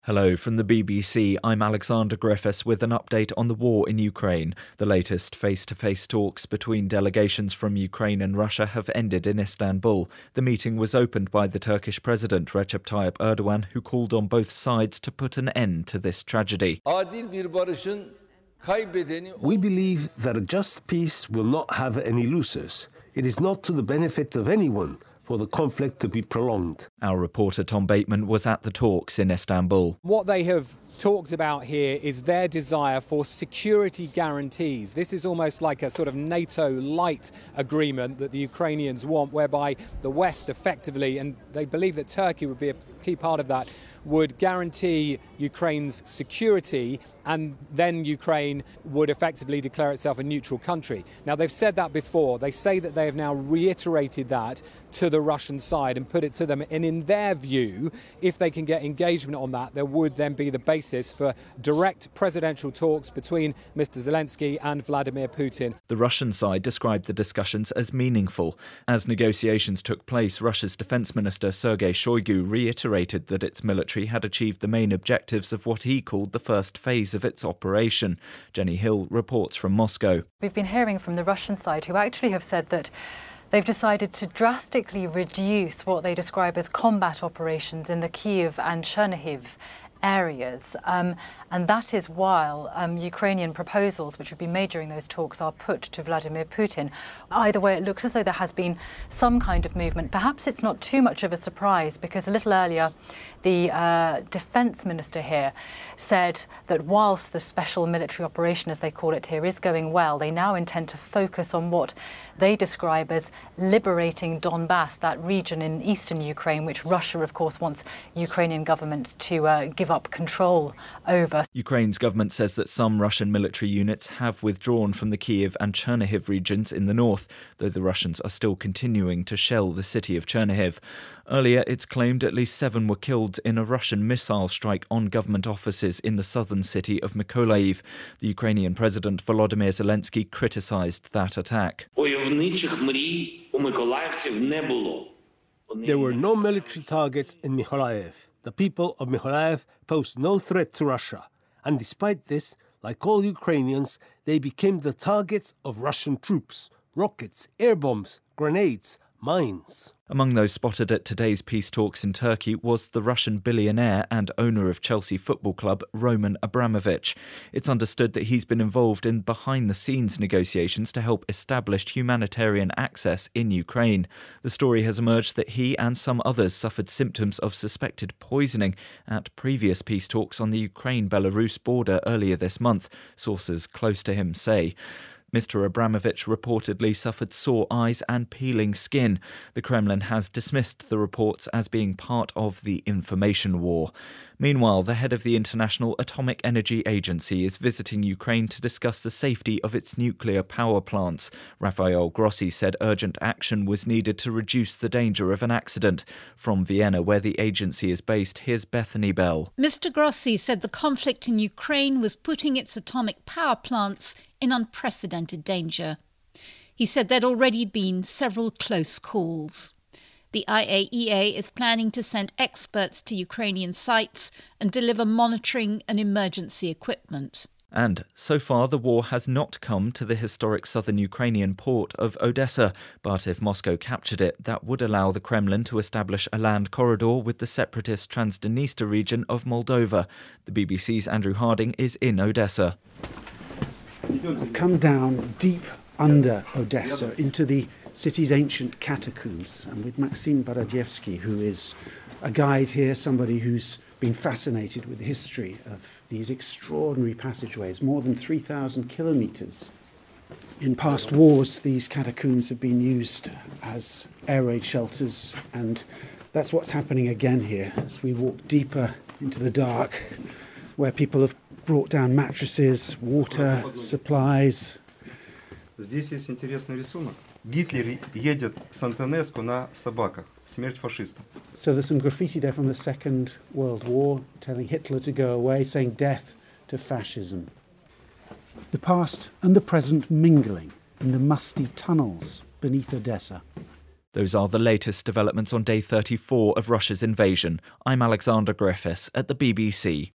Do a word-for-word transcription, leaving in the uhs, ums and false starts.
Hello from the B B C, I'm Alexander Griffiths with an update on the war in Ukraine. The latest face-to-face talks between delegations from Ukraine and Russia have ended in Istanbul. The meeting was opened by the Turkish President Recep Tayyip Erdogan, who called on both sides to put an end to this tragedy. We believe that a just peace will not have any losers. It is not to the benefit of anyone for the conflict to be prolonged. Our reporter Tom Bateman was at the talks in Istanbul. What they have talked about here is their desire for security guarantees. This is almost like a sort of NATO-light agreement that the Ukrainians want, whereby the West effectively, and they believe that Turkey would be a key part of that, would guarantee Ukraine's security, and then Ukraine would effectively declare itself a neutral country. Now, they've said that before. They say that they have now reiterated that to the Russian side and put it to them. And in their view, if they can get engagement on that, there would then be the basis for direct presidential talks between Mister Zelensky and Vladimir Putin. The Russian side described the discussions as meaningful. As negotiations took place, Russia's Defence Minister Sergei Shoigu reiterated that its military had achieved the main objectives of what he called the first phase of its operation. Jenny Hill reports from Moscow. We've been hearing from the Russian side, who actually have said that they've decided to drastically reduce what they describe as combat operations in the Kyiv and Chernihiv areas, um, and that is while um, Ukrainian proposals, which have been made during those talks, are put to Vladimir Putin. Either way, it looks as though there has been some kind of movement. Perhaps it's not too much of a surprise, because a little earlier the uh, defence minister here said that whilst the special military operation, as they call it here, is going well, they now intend to focus on what they describe as liberating Donbass, that region in eastern Ukraine, which Russia, of course, wants Ukrainian government to uh, give up control over. Ukraine's government says that some Russian military units have withdrawn from the Kyiv and Chernihiv regions in the north, though the Russians are still continuing to shell the city of Chernihiv. Earlier, it's claimed at least seven were killed in a Russian missile strike on government offices in the southern city of Mykolaiv. The Ukrainian President Volodymyr Zelensky criticised that attack. There were no military targets in Mykolaiv. The people of Mykolaiv posed no threat to Russia. And despite this, like all Ukrainians, they became the targets of Russian troops, rockets, air bombs, grenades, mines. Among those spotted at today's peace talks in Turkey was the Russian billionaire and owner of Chelsea Football Club, Roman Abramovich. It's understood that he's been involved in behind-the-scenes negotiations to help establish humanitarian access in Ukraine. The story has emerged that he and some others suffered symptoms of suspected poisoning at previous peace talks on the Ukraine-Belarus border earlier this month, sources close to him say. Mister Abramovich reportedly suffered sore eyes and peeling skin. The Kremlin has dismissed the reports as being part of the information war. Meanwhile, the head of the International Atomic Energy Agency is visiting Ukraine to discuss the safety of its nuclear power plants. Rafael Grossi said urgent action was needed to reduce the danger of an accident. From Vienna, where the agency is based, here's Bethany Bell. Mister Grossi said the conflict in Ukraine was putting its atomic power plants in unprecedented danger. He said there'd already been several close calls. The I A E A is planning to send experts to Ukrainian sites and deliver monitoring and emergency equipment. And so far, the war has not come to the historic southern Ukrainian port of Odessa. But if Moscow captured it, that would allow the Kremlin to establish a land corridor with the separatist Transdniester region of Moldova. The B B C's Andrew Harding is in Odessa. I've come down deep under Odessa into the city's ancient catacombs. I'm with Maxim Baradyevsky, who is a guide here, somebody who's been fascinated with the history of these extraordinary passageways, more than three thousand kilometres. In past wars, these catacombs have been used as air raid shelters, and that's what's happening again here as we walk deeper into the dark, where people have brought down mattresses, water, supplies. Здесь есть интересный рисунок. Гитлер едет с Антонеску на собаках. Смерть фашистам. So there's some graffiti there from the Second World War telling Hitler to go away, saying death to fascism. The past and the present mingling in the musty tunnels beneath Odessa. Those are the latest developments on day thirty-four of Russia's invasion. I'm Alexander Griffiths at the B B C.